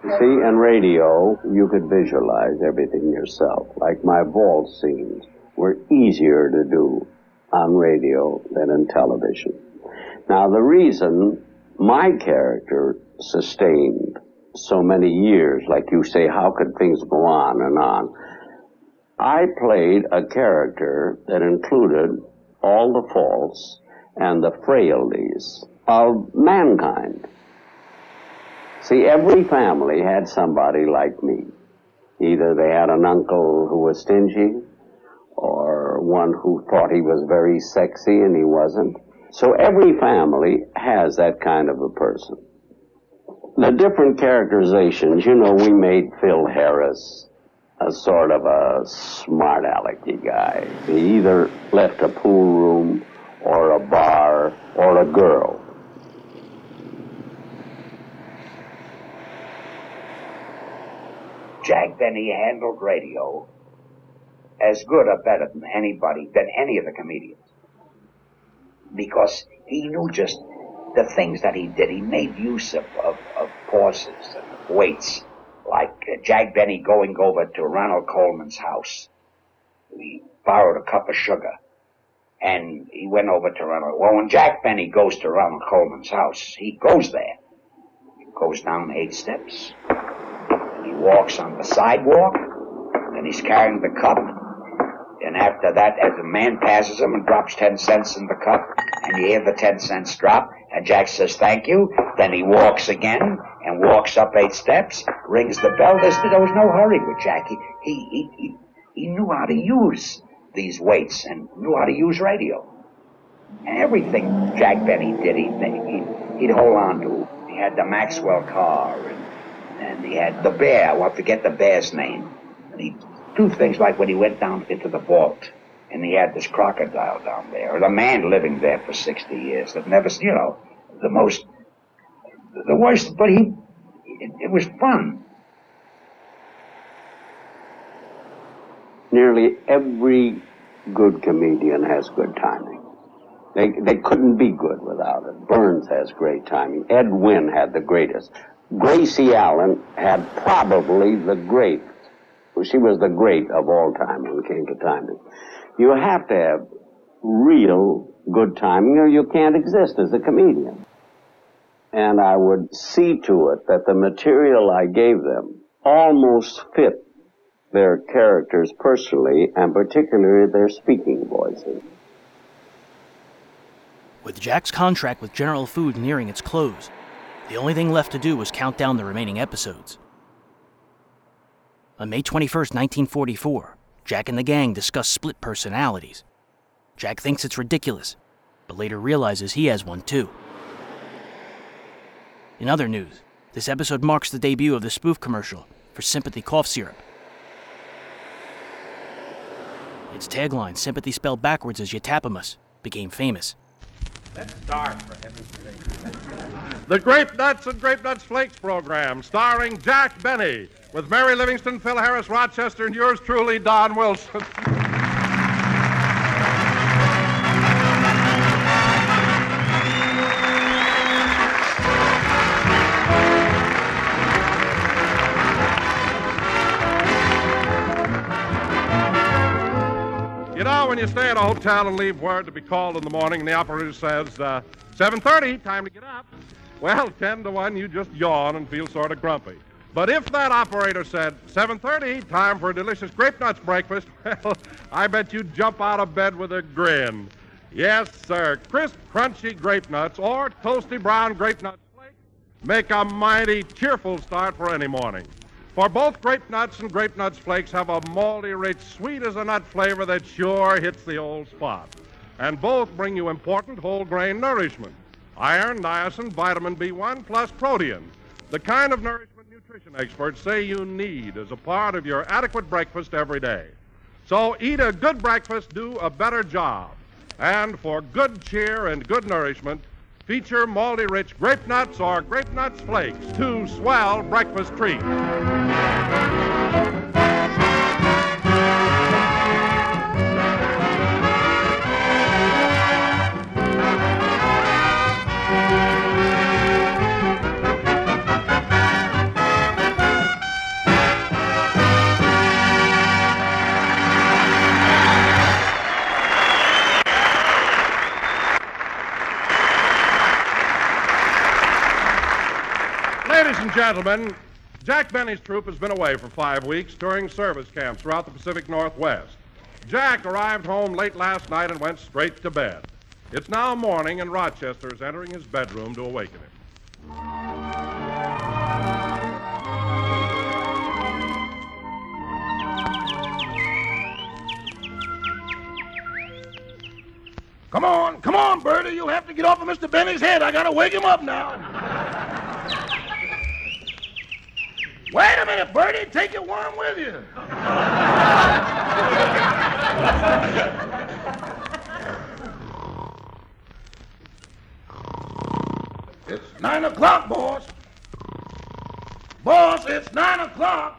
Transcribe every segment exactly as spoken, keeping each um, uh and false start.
See, in radio, you could visualize everything yourself. Like my vault scenes were easier to do on radio than in television. Now, the reason my character sustained so many years, like you say, how could things go on and on? I played a character that included all the faults and the frailties of mankind. See, every family had somebody like me. Either they had an uncle who was stingy, or one who thought he was very sexy and he wasn't. So every family has that kind of a person. The different characterizations, you know, we made Phil Harris a sort of a smart alecky guy. He either left a pool room or a bar or a girl. Jack Benny handled radio as good or better than anybody, than any of the comedians. Because he knew just the things that he did. He made use of, of, of pauses and waits. Like uh, Jack Benny going over to Ronald Coleman's house. He borrowed a cup of sugar. And he went over to Ronald. Well, when Jack Benny goes to Ronald Coleman's house, he goes there. He goes down eight steps. He walks on the sidewalk, and he's carrying the cup. And after that, as a man passes him and drops ten cents in the cup, and you hear the ten cents drop, and Jack says, thank you. Then he walks again, and walks up eight steps, rings the bell. There's, there was no hurry with Jack. He, he, he, he knew how to use these weights, and knew how to use radio. And everything Jack Benny did, he'd, he'd, he'd hold on to. He had the Maxwell car, and And he had the bear. I want to get the bear's name. And he'd do things like when he went down into the vault, and he had this crocodile down there, or the man living there for sixty years that never, you know, the most, the worst, but he, it, it was fun. Nearly every good comedian has good timing. They, they couldn't be good without it. Burns has great timing. Ed Wynn had the greatest. Gracie Allen had probably the great. She was the great of all time when it came to timing. You have to have real good timing or you can't exist as a comedian. And I would see to it that the material I gave them almost fit their characters personally, and particularly their speaking voices. With Jack's contract with General Food nearing its close, the only thing left to do was count down the remaining episodes. On May twenty-first, nineteen forty-four, Jack and the gang discuss split personalities. Jack thinks it's ridiculous, but later realizes he has one too. In other news, this episode marks the debut of the spoof commercial for Sympathy Cough Syrup. Its tagline, sympathy spelled backwards as Yatapamus, became famous. Let's start, for heaven's sake. The Grape Nuts and Grape Nuts Flakes program, starring Jack Benny, with Mary Livingston, Phil Harris, Rochester, and yours truly, Don Wilson. You know, when you stay at a hotel and leave word to be called in the morning and the operator says, uh, seven thirty, time to get up, well, ten to one, you just yawn and feel sort of grumpy. But if that operator said, seven thirty, time for a delicious Grape Nuts breakfast, well, I bet you'd jump out of bed with a grin. Yes, sir, crisp, crunchy Grape Nuts or toasty brown Grape Nuts flakes make a mighty cheerful start for any morning. For both Grape Nuts and Grape Nuts Flakes have a malty, rich, sweet as a nut flavor that sure hits the old spot. And both bring you important whole grain nourishment. Iron, niacin, vitamin B one, plus protein. The kind of nourishment nutrition experts say you need as a part of your adequate breakfast every day. So eat a good breakfast, do a better job. And for good cheer and good nourishment, feature malty rich Grape Nuts or Grape Nuts Flakes, two swell breakfast treats. Ladies and gentlemen, Jack Benny's troupe has been away for five weeks touring service camps throughout the Pacific Northwest. Jack arrived home late last night and went straight to bed. It's now morning, and Rochester is entering his bedroom to awaken him. Come on, come on, Bertie. You'll have to get off of Mister Benny's head. I gotta wake him up now. Wait a minute, Bertie. Take your worm with you. It's nine o'clock, boss. Boss, it's nine o'clock.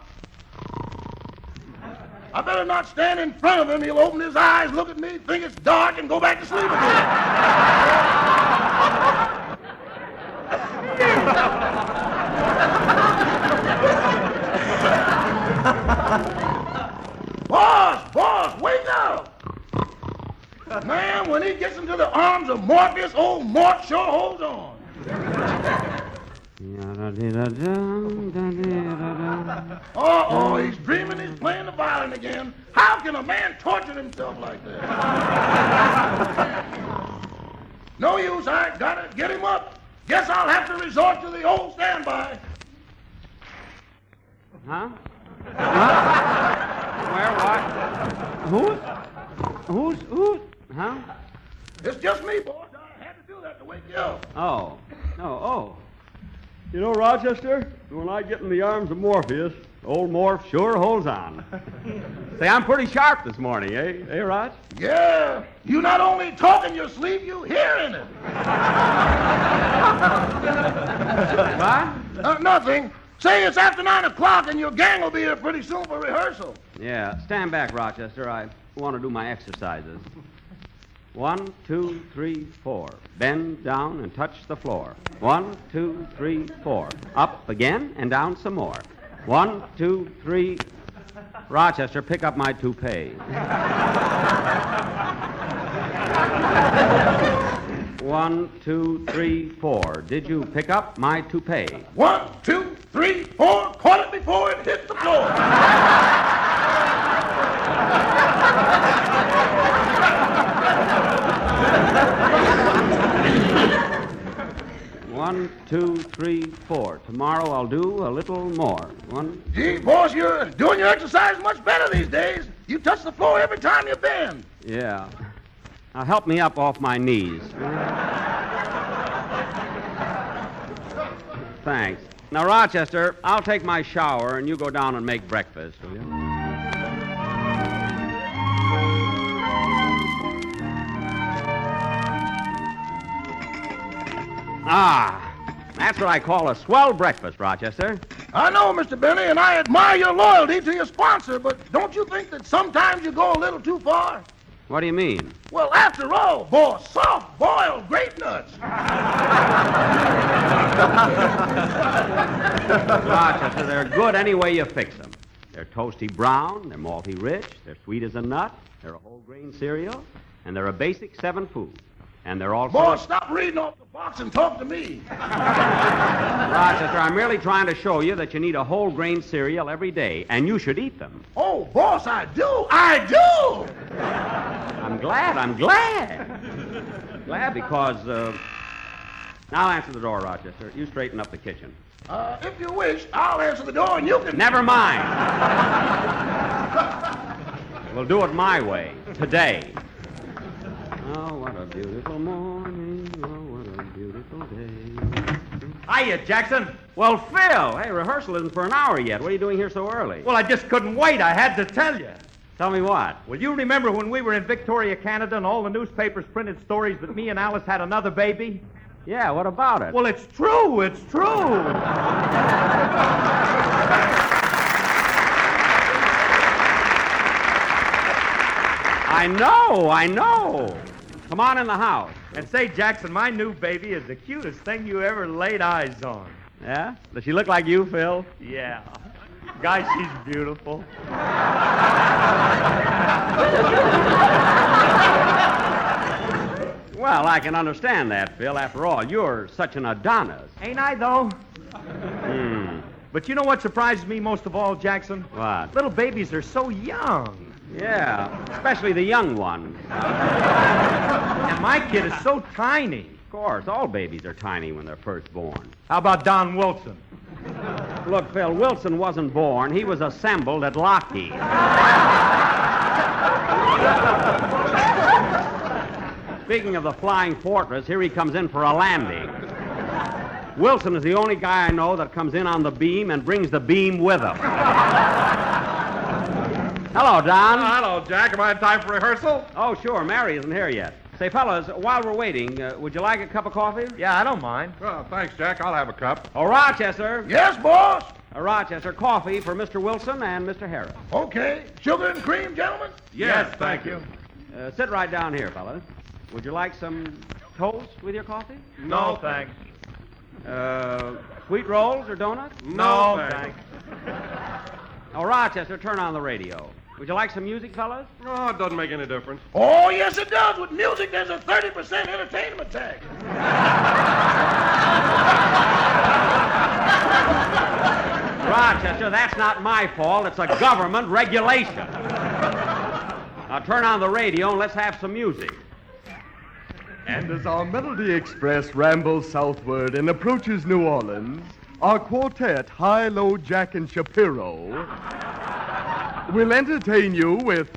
I better not stand in front of him. He'll open his eyes, look at me, think it's dark, and go back to sleep again. Boss, boss, wake up! Man, when he gets into the arms of Morpheus, old Mort sure holds on. Uh-oh, he's dreaming he's playing the violin again. How can a man torture himself like that? No use, I gotta get him up. Guess I'll have to resort to the old standby. Huh? What? Where, what? Who? Who's, who? Huh? It's just me, boss. I had to do that to wake you up. Oh. Oh, oh. You know, Rochester, when I get in the arms of Morpheus, old Morph sure holds on. Say, I'm pretty sharp this morning, eh? Eh, Rog? Yeah. You not only talk in your sleep, you hearing it. What? Uh, nothing. Say it's after nine o'clock and your gang will be here pretty soon for rehearsal. Yeah, stand back, Rochester. I want to do my exercises. One, two, three, four. Bend down and touch the floor. One, two, three, four. Up again and down some more. One, two, three. Rochester, pick up my toupee. One, two, three, four. Did you pick up my toupee? One, two, three, four. Caught it before it hit the floor. One, two, three, four. Tomorrow I'll do a little more. One. Gee, boss, you're doing your exercise much better these days. You touch the floor every time you bend. Yeah. Now help me up off my knees. Thanks. Now, Rochester, I'll take my shower and you go down and make breakfast, will you? Ah, that's what I call a swell breakfast, Rochester. I know, Mister Benny, and I admire your loyalty to your sponsor, but don't you think that sometimes you go a little too far? What do you mean? Well, after all, boss, soft-boiled grape nuts. Rochester, they're good any way you fix them. They're toasty brown, they're malty rich, they're sweet as a nut, they're a whole grain cereal, and they're a basic seven food. And they're also... Boss, stop reading off the box and talk to me. Rochester, I'm merely trying to show you that you need a whole grain cereal every day, and you should eat them. Oh, boss, I do. I do. I'm glad. I'm glad. Glad because, uh... Now answer the door, Rochester. You straighten up the kitchen. Uh, if you wish, I'll answer the door and you can... Never mind. We'll do it my way. Today. Oh, what a beautiful morning. Oh, what a beautiful day. Hiya, Jackson. Well, Phil, hey, rehearsal isn't for an hour yet. What are you doing here so early? Well, I just couldn't wait. I had to tell you. Tell me what? Well, you remember when we were in Victoria, Canada, and all the newspapers printed stories that me and Alice had another baby? Yeah, what about it? Well, it's true. It's true. I know, I know. Come on in the house. And say, Jackson, my new baby is the cutest thing you ever laid eyes on. Yeah? Does she look like you, Phil? Yeah. Guy, she's beautiful. Well, I can understand that, Phil. After all, you're such an Adonis. Ain't I, though? Hmm. But you know what surprises me most of all, Jackson? What? Little babies are so young. Yeah, especially the young one. And my kid is so tiny. Of course, all babies are tiny when they're first born. How about Don Wilson? Look, Phil, Wilson wasn't born. He was assembled at Lockheed. Speaking of the Flying Fortress, here he comes in for a landing. Wilson is the only guy I know that comes in on the beam and brings the beam with him. Hello, Don. Oh, hello, Jack. Am I in time for rehearsal? Oh, sure. Mary isn't here yet. Say, fellas, while we're waiting, uh, would you like a cup of coffee? Yeah, I don't mind. Oh, thanks, Jack. I'll have a cup. Oh, Rochester. Yes, boss? Uh, Rochester, coffee for Mister Wilson and Mister Harris. Okay. Sugar and cream, gentlemen? Yes, thank you. Uh, sit right down here, fellas. Would you like some toast with your coffee? No, thanks. Uh, sweet rolls or donuts? No, thanks. Oh, Rochester, turn on the radio. Would you like some music, fellas? Oh, it doesn't make any difference. Oh, yes, it does. With music, there's a thirty percent entertainment tax. Rochester, that's not my fault. It's a government regulation. Now turn on the radio and let's have some music. And as our Melody Express rambles southward and approaches New Orleans, our quartet, High, Low, Jack, and Shapiro, will entertain you with...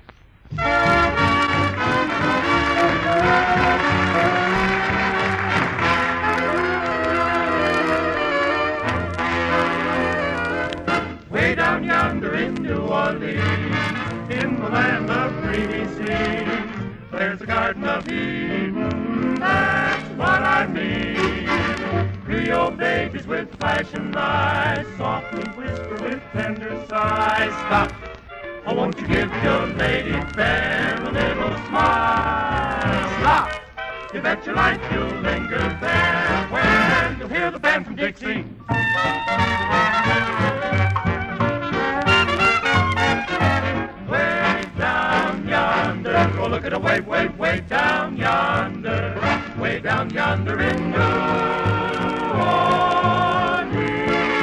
Way down yonder in New Orleans, in the land of dreamy scenes, there's a Garden of Eden, that's what I mean. Creole babies with flashing eyes, softly whisper with tender sighs. Stop, oh, won't you give your lady fair a little smile? Stop, you bet your life you'll linger there when you'll hear the band from Dixie. Oh, look at a way, way, way down yonder, way down yonder in New Orleans.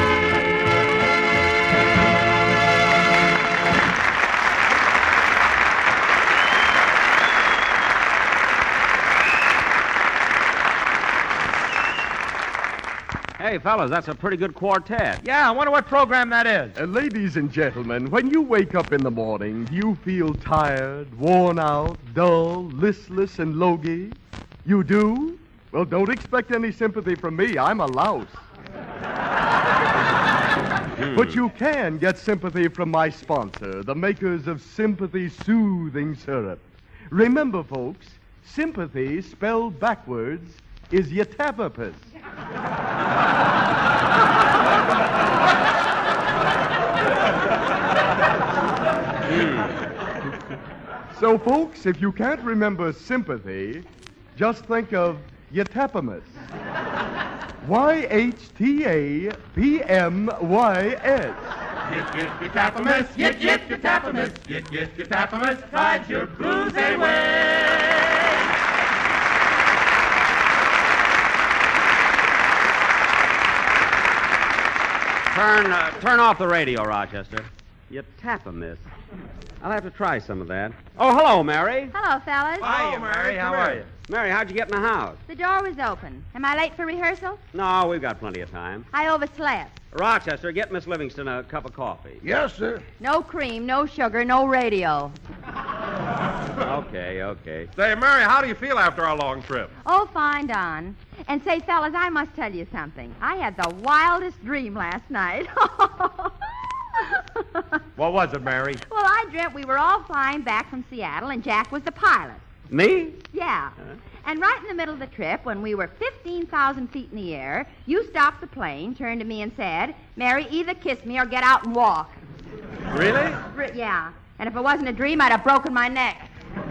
Hey, fellas, that's a pretty good quartet. Yeah, I wonder what program that is. Uh, ladies and gentlemen, when you wake up in the morning, do you feel tired, worn out, dull, listless, and logy? You do? Well, don't expect any sympathy from me. I'm a louse. But you can get sympathy from my sponsor, the makers of Sympathy Soothing Syrup. Remember, folks, sympathy spelled backwards is yatavapus. So, folks, if you can't remember sympathy, just think of yatapamus. Y H T A P M Y S. Yip, yip, yatapamus, yip, yip, yatapamus, yip, yip, yatapamus, drives your blues away. Turn, uh, turn off the radio, Rochester. You tap 'em, miss. I'll have to try some of that. Oh, hello, Mary. Hello, fellas. Hiya, Mary. How are you? Mary, how'd you get in the house? The door was open. Am I late for rehearsal? No, we've got plenty of time. I overslept. Rochester, get Miss Livingston a cup of coffee. Yes, sir. No cream, no sugar, no radio. Okay, okay. Say, Mary, how do you feel after our long trip? Oh, fine, Don. And say, fellas, I must tell you something. I had the wildest dream last night. What was it, Mary? Well, I dreamt we were all flying back from Seattle, and Jack was the pilot. Me? Yeah. Huh? And right in the middle of the trip, when we were fifteen thousand feet in the air, you stopped the plane, turned to me, and said, Mary, either kiss me or get out and walk. Really? R- yeah. And if it wasn't a dream, I'd have broken my neck.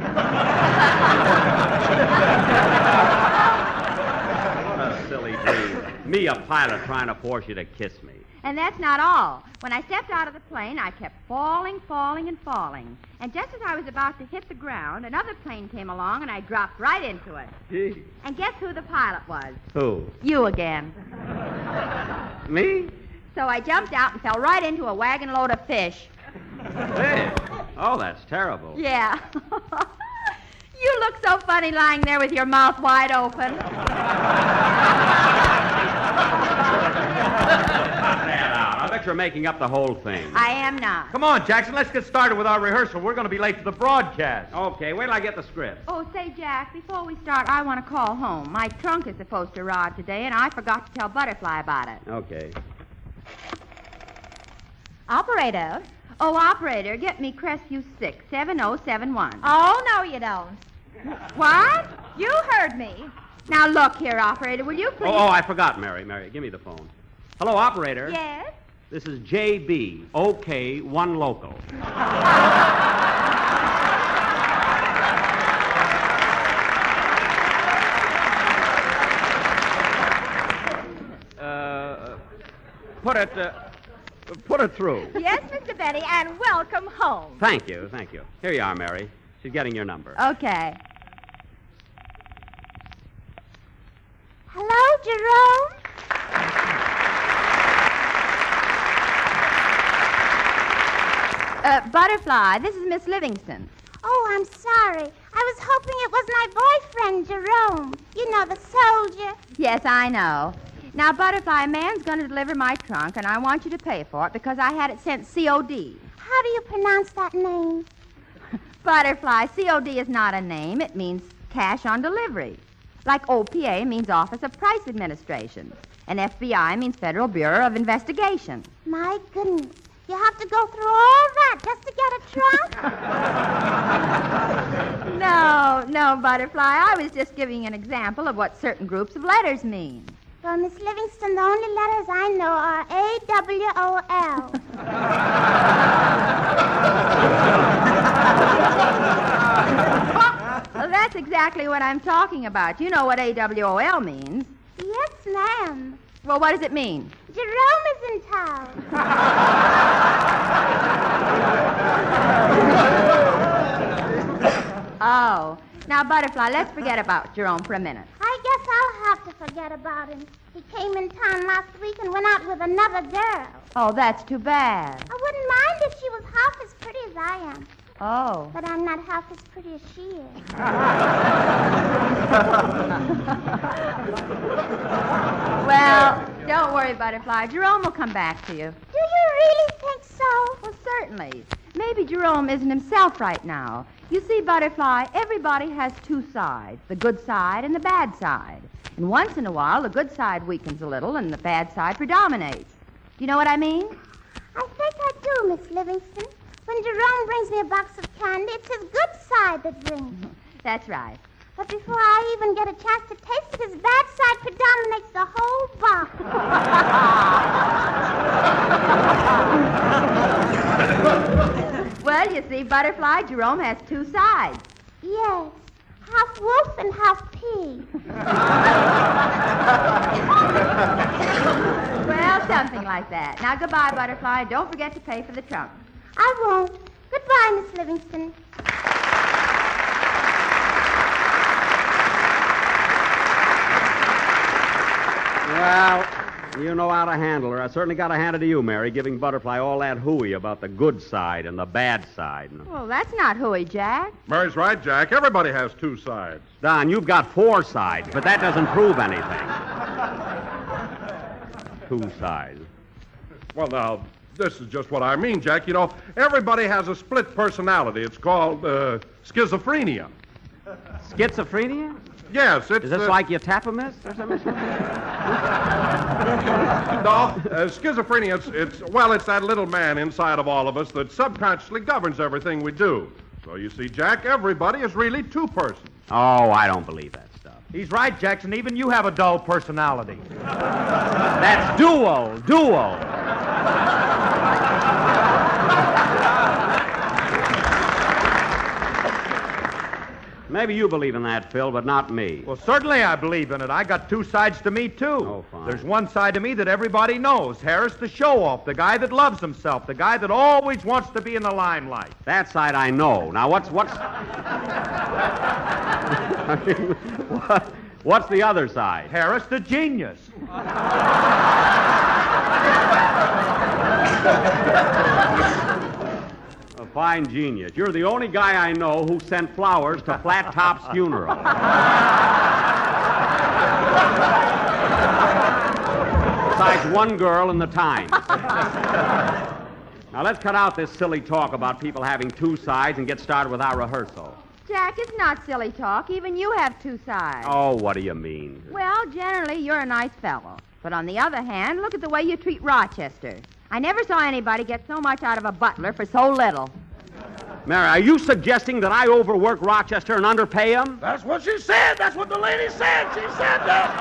What a silly dream. Me, a pilot, trying to force you to kiss me. And that's not all. When I stepped out of the plane, I kept falling, falling, and falling. And just as I was about to hit the ground, another plane came along, and I dropped right into it. Gee. And guess who the pilot was? Who? You again. Me? So I jumped out and fell right into a wagon load of fish. Fish? Oh, that's terrible. Yeah. You look so funny lying there with your mouth wide open. I bet you're making up the whole thing. I am not. Come on, Jackson, let's get started with our rehearsal. We're going to be late for the broadcast. Okay, wait till I get the script. Oh, say, Jack, before we start, I want to call home. My trunk is supposed to arrive today, and I forgot to tell Butterfly about it. Okay. Operator. Oh, operator, get me Crestview six, seven oh seven one. Oh, no, you don't. What? You heard me. Now, look here, operator, will you please... Oh, oh, I forgot, Mary. Mary, give me the phone. Hello, operator. Yes? This is J B, OK, one local. uh, put it, uh, put it through. Yes, Mister Benny, and welcome home. Thank you, thank you. Here you are, Mary. She's getting your number. Okay. Hello, Jerome? Uh, Butterfly, this is Miss Livingston. Oh, I'm sorry. I was hoping it was my boyfriend, Jerome. You know, the soldier. Yes, I know. Now, Butterfly, a man's going to deliver my trunk, and I want you to pay for it because I had it sent C O D. How do you pronounce that name? Butterfly, C O D is not a name. It means cash on delivery. Like O P A means Office of Price Administration, and F B I means Federal Bureau of Investigation. My goodness. You have to go through all that just to get a trunk? No, no, Butterfly. I was just giving an example of what certain groups of letters mean. Well, Miss Livingston, the only letters I know are A W O L. Well, that's exactly what I'm talking about. You know what A W O L means. Yes, ma'am. Well, what does it mean? Jerome is in town. Oh. Now, Butterfly, let's forget about Jerome for a minute. I guess I'll have to forget about him. He came in town last week and went out with another girl. Oh, that's too bad. I wouldn't mind if she was half as pretty as I am. Oh. But I'm not half as pretty as she is. Well, don't worry, Butterfly. Jerome will come back to you. Do you really think so? Well, certainly. Maybe Jerome isn't himself right now. You see, Butterfly, everybody has two sides, the good side and the bad side. And once in a while, the good side weakens a little and the bad side predominates. Do you know what I mean? I think I do, Miss Livingston. When Jerome brings me a box of candy, it's his good side that brings. That's right. But before I even get a chance to taste it, his bad side predominates the whole box. Well, you see, Butterfly, Jerome has two sides. Yes, half wolf and half pea. Well, something like that. Now, goodbye, Butterfly. Don't forget to pay for the trunk. I won't. Goodbye, Miss Livingston. Well, you know how to handle her. I certainly got to hand it to you, Mary, giving Butterfly all that hooey about the good side and the bad side. Well, that's not hooey, Jack. Mary's right, Jack. Everybody has two sides. Don, you've got four sides, but that doesn't prove anything. Two sides. Well, now, this is just what I mean, Jack. You know, everybody has a split personality. It's called uh, schizophrenia. Schizophrenia? Yes, it's... Is this uh, like you tap a miss or something? No, uh, schizophrenia, it's, it's, well, it's that little man inside of all of us that subconsciously governs everything we do. So you see, Jack, everybody is really two persons. Oh, I don't believe that stuff. He's right, Jackson. Even you have a dull personality. That's dual, dual. Maybe you believe in that, Phil, but not me. Well, certainly I believe in it. I got two sides to me, too. Oh, fine. There's one side to me that everybody knows. Harris, the show-off, the guy that loves himself, the guy that always wants to be in the limelight. That side I know. Now, what's... what's... I mean, what, What's the other side? Harris, the genius. A fine genius. You're the only guy I know who sent flowers to Flat Top's funeral. Besides one girl in the Times. Now, let's cut out this silly talk about people having two sides and get started with our rehearsal. Jack, it's not silly talk. Even you have two sides. Oh, what do you mean? Well, generally, you're a nice fellow. But on the other hand, look at the way you treat Rochester. I never saw anybody get so much out of a butler for so little. Mary, are you suggesting that I overwork Rochester and underpay him? That's what she said. That's what the lady said. She said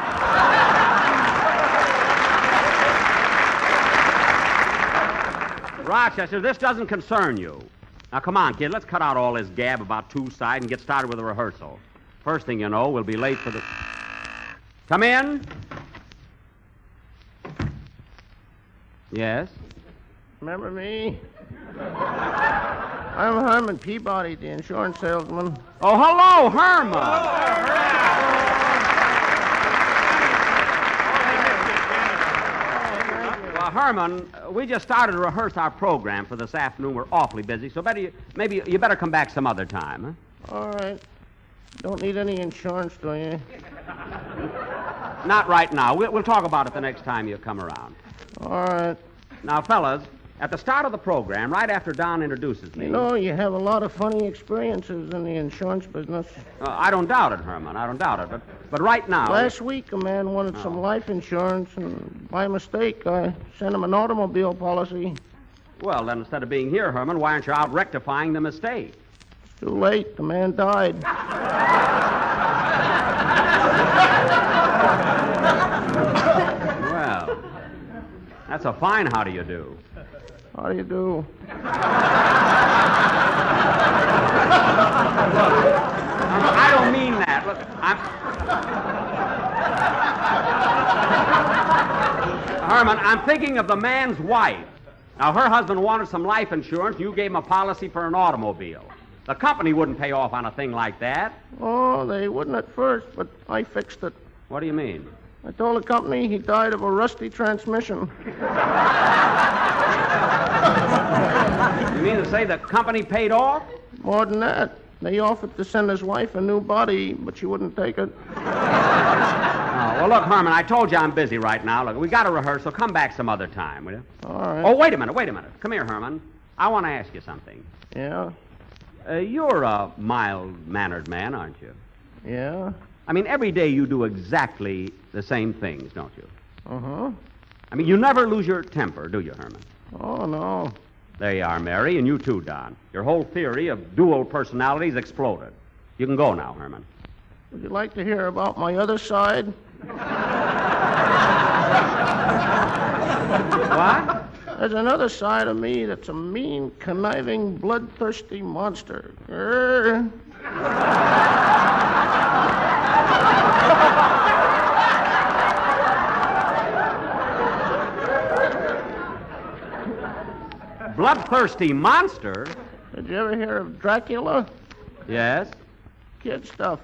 that. Rochester, this doesn't concern you. Now, come on, kid. Let's cut out all this gab about two sides and get started with the rehearsal. First thing you know, we'll be late for the... Come in. Yes? Remember me? I'm Herman Peabody, the insurance salesman. Oh, hello, Herman. Well, Herman, we just started to rehearse our program for this afternoon. We're awfully busy, so better you, maybe you better come back some other time, huh? All right. Don't need any insurance, do you? Not right now. We'll, we'll talk about it the next time you come around. All right. Now, fellas, at the start of the program, right after Don introduces me... You know, you have a lot of funny experiences in the insurance business. Uh, I don't doubt it, Herman. I don't doubt it. But but right now... Last week, a man wanted oh. some life insurance, and by mistake, I sent him an automobile policy. Well, then, instead of being here, Herman, why aren't you out rectifying the mistake? It's too late. The man died. Well, that's a fine how do you do. How do you do? I don't mean that. Look, I'm... Herman, I'm thinking of the man's wife. Now, her husband wanted some life insurance. You gave him a policy for an automobile. The company wouldn't pay off on a thing like that. Oh, they wouldn't at first, but I fixed it. What do you mean? I told the company he died of a rusty transmission. You mean to say the company paid off? More than that. They offered to send his wife a new body, but she wouldn't take it. Oh, well, look, Herman, I told you I'm busy right now. Look, we got a rehearsal. Come back some other time, will you? All right. Oh, wait a minute, wait a minute. Come here, Herman. I want to ask you something. Yeah? Uh, you're a mild-mannered man, aren't you? Yeah? I mean, every day you do exactly the same things, don't you? Uh-huh. I mean, you never lose your temper, do you, Herman? Oh, no. There you are, Mary, and you too, Don. Your whole theory of dual personalities exploded. You can go now, Herman. Would you like to hear about my other side? What? There's another side of me that's a mean, conniving, bloodthirsty monster. Grr. Bloodthirsty monster? Did you ever hear of Dracula? Yes. Kid stuff.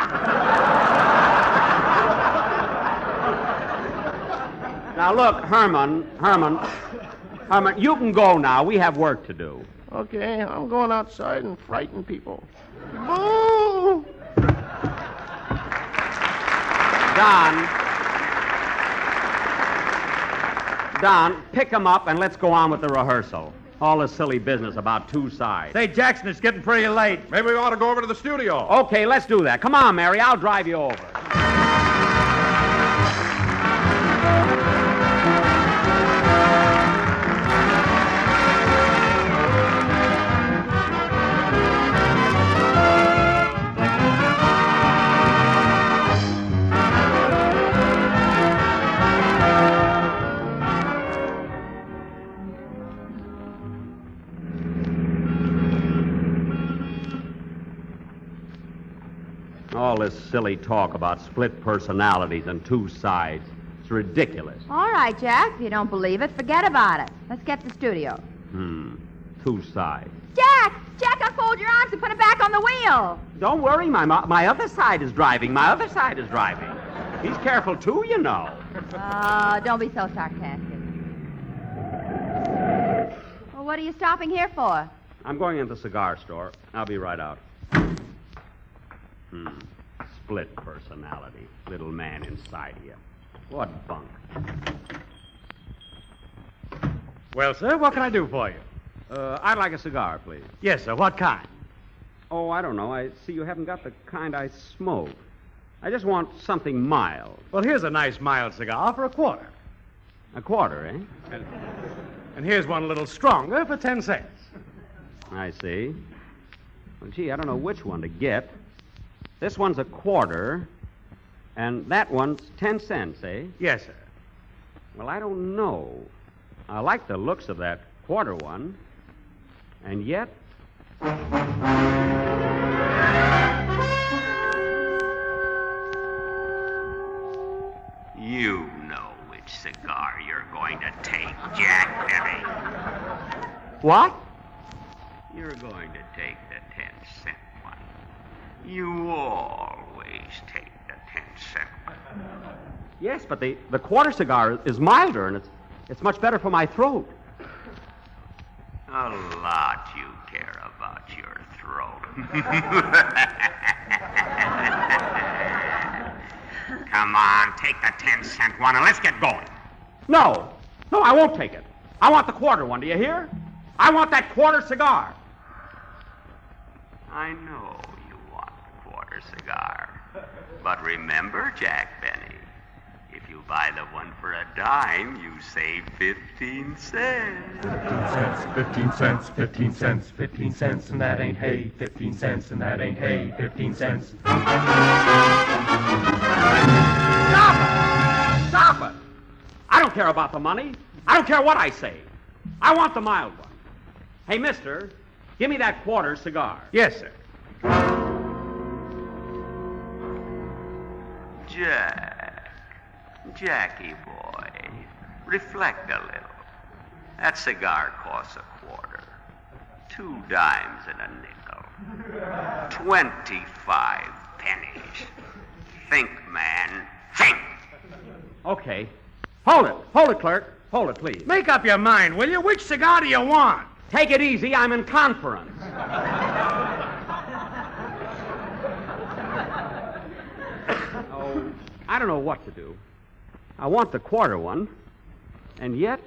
Now, look, Herman, Herman, Herman, you can go now. We have work to do. Okay, I'm going outside and frighten people. Boo! Don, Don, pick him up and let's go on with the rehearsal. All this silly business about two sides. Say, Jackson, it's getting pretty late. Maybe we ought to go over to the studio. Okay, let's do that. Come on, Mary. I'll drive you over. All this silly talk about split personalities and two sides. It's ridiculous. All right, Jack. If you don't believe it, forget about it. Let's get to the studio. Hmm. Two sides. Jack! Jack, unfold your arms and put it back on the wheel. Don't worry, my, my other side is driving. My other side is driving. He's careful, too, you know. Oh, don't be so sarcastic. Well, what are you stopping here for? I'm going into the cigar store. I'll be right out. Hmm. Split personality. Little man inside you. What bunk. Well, sir, what can I do for you? Uh, I'd like a cigar, please. Yes, sir. What kind? Oh, I don't know. I see you haven't got the kind I smoke. I just want something mild. Well, here's a nice mild cigar for a quarter. A quarter, eh? And, and here's one a little stronger for ten cents. I see. Well, gee, I don't know which one to get. This one's a quarter, and that one's ten cents, eh? Yes, sir. Well, I don't know. I like the looks of that quarter one, and yet... You know which cigar you're going to take, Jack Benny. What? You're going to take the ten-cent one. You always take the ten-cent one. Yes, but the, the quarter cigar is milder, and it's, it's much better for my throat. A lot you care about your throat. Come on, take the ten-cent one and let's get going. No. No, I won't take it. I want the quarter one, do you hear? I want that quarter cigar. I know you want the quarter cigar. But remember, Jack Benny, if you buy the one for a dime, you save fifteen cents. Fifteen cents, fifteen cents, fifteen cents, and that ain't hay. Fifteen cents, and that ain't hay. Fifteen cents. Stop it! Stop it! I don't care about the money. I don't care what I say. I want the mild one. Hey, mister, give me that quarter cigar. Yes, sir. Jack, Jackie boy, reflect a little. That cigar costs a quarter. Two dimes and a nickel. Twenty-five pennies. Think, man, think. Okay. Hold it. Hold it, clerk. Hold it, please. Make up your mind, will you? Which cigar do you want? Take it easy. I'm in conference. Oh, I don't know what to do. I want the quarter one, and yet...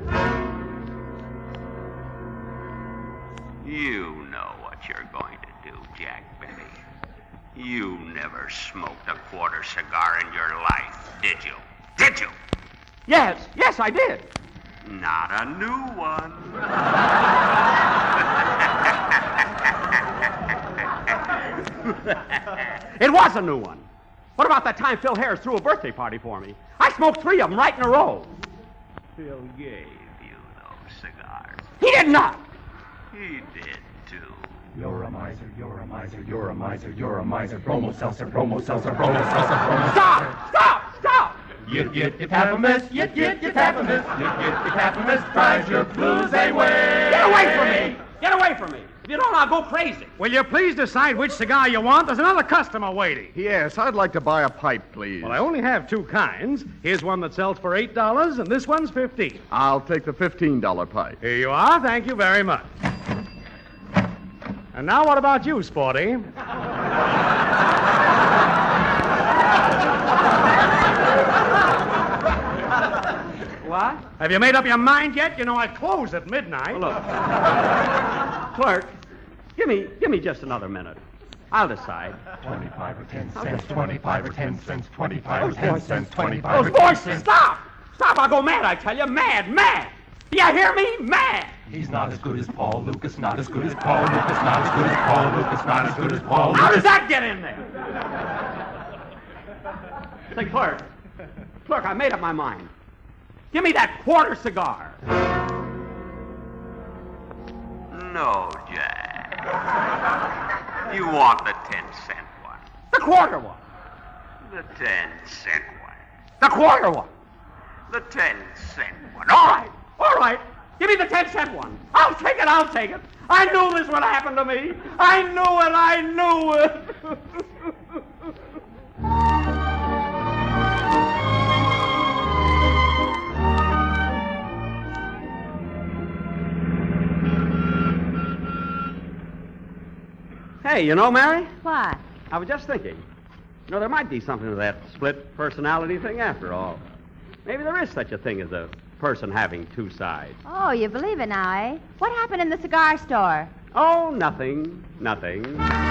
You know what you're going to do, Jack Benny. You never smoked a quarter cigar in your life, did you? Did you? Yes, yes, I did. Not a new one. It was a new one. What about that time Phil Harris threw a birthday party for me? I smoked three of them right in a row. Phil gave you those cigars. He did not. He did, too. You're a miser, you're a miser, you're a miser, you're a miser. Bromo seltzer, bromo seltzer, bromo seltzer, bromo Stop! Stop! Stop! Yit, yit, yit, happimus, yit, yit, yit, happimus, yit, yit, yit, happimus, drives your blues away. Get away from me! Get away from me! If you don't, I'll go crazy. Will you please decide which cigar you want? There's another customer waiting. Yes, I'd like to buy a pipe, please. Well, I only have two kinds. Here's one that sells for eight dollars, and this one's fifteen dollars. I'll take the fifteen dollar pipe. Here you are. Thank you very much. And now what about you, Sporty? What? Have you made up your mind yet? You know I close at midnight. Well, look. Clerk, give me give me just another minute. I'll decide. Twenty-five or ten cents, twenty-five or ten cents, twenty-five or ten cents, twenty-five Those or ten voices! cents. Stop! Stop! I'll go mad, I tell you. Mad, mad! Do you hear me? Mad! He's not as good as Paul Lucas, not as good as Paul Lucas, not as good as Paul Lucas, not as good as Paul Lucas. How does that get in there? Say, clerk. Clerk, I made up my mind. Give me that quarter cigar. No, Jack. You want the ten-cent one. The quarter one. The ten-cent one. The quarter one. The ten-cent one. All right. All right. Give me the ten-cent one. I'll take it. I'll take it. I knew this would happen to me. I knew it. I knew it. Hey, you know, Mary? What? I was just thinking. You know, there might be something to that split personality thing after all. Maybe there is such a thing as a person having two sides. Oh, you believe it now, eh? What happened in the cigar store? Oh, nothing. Nothing.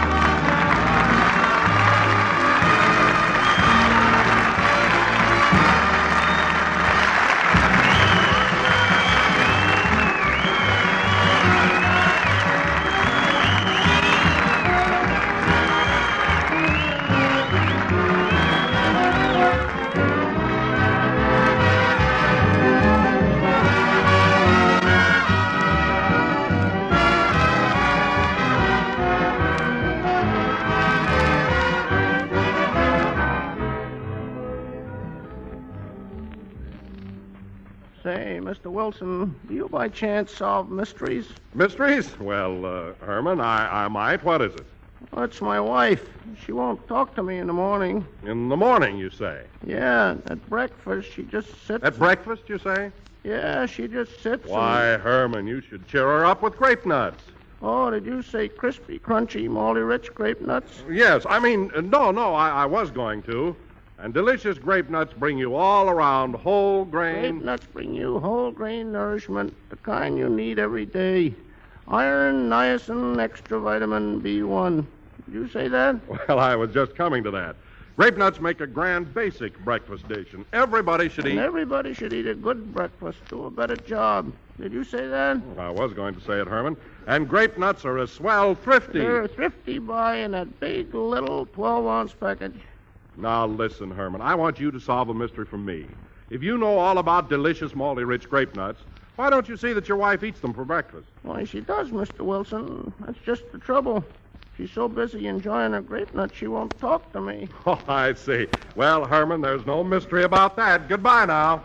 Say, Mister Wilson, do you by chance solve mysteries? Mysteries? Well, uh, Herman, I, I might. What is it? Well, it's my wife. She won't talk to me in the morning. In the morning, you say? Yeah, at breakfast, she just sits... At breakfast, you say? Yeah, she just sits Why, and... Herman, you should cheer her up with grape nuts. Oh, did you say crispy, crunchy, malty rich grape nuts? Yes, I mean, uh, no, no, I, I was going to. And delicious grape nuts bring you all around whole grain. Grape nuts bring you whole grain nourishment, the kind you need every day. Iron, niacin, extra vitamin B one. Did you say that? Well, I was just coming to that. Grape nuts make a grand basic breakfast dish, and everybody should And eat. everybody should eat a good breakfast, do a better job. Did you say that? I was going to say it, Herman. And grape nuts are a swell thrifty. They're thrifty buy in that big little twelve-ounce package. Now, listen, Herman, I want you to solve a mystery for me. If you know all about delicious, malty-rich grape nuts, why don't you see that your wife eats them for breakfast? Why, she does, Mister Wilson. That's just the trouble. She's so busy enjoying her grape nuts, she won't talk to me. Oh, I see. Well, Herman, there's no mystery about that. Goodbye now.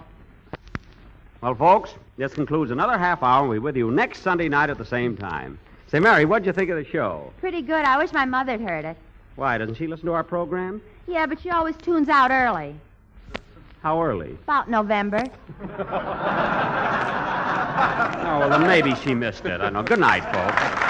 Well, folks, this concludes another half hour, and we'll be with you next Sunday night at the same time. Say, Mary, what'd you think of the show? Pretty good. I wish my mother'd heard it. Why, doesn't she listen to our program? Yeah, but she always tunes out early. How early? About November. Oh, well, then maybe she missed it. I know. Good night, folks.